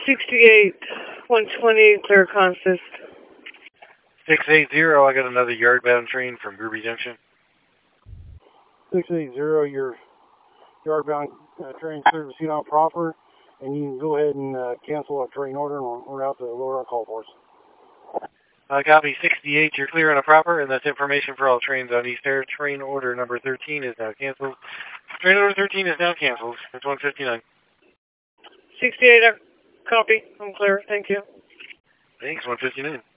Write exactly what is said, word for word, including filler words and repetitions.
sixty-eight, one twenty, clear consist. six eight zero, I got another yardbound train from Ruby Junction. six eight zero, your yardbound uh, train service unit proper, and you can go ahead and uh, cancel our train order and we're out to lower our call force. Uh, copy sixty-eight, you're clear on a proper, and that's information for all trains on East Air. Train order number thirteen is now canceled. Train order thirteen is now canceled. It's one fifty-nine. sixty-eight, copy. I'm clear. Thank you. Thanks, one fifty-nine.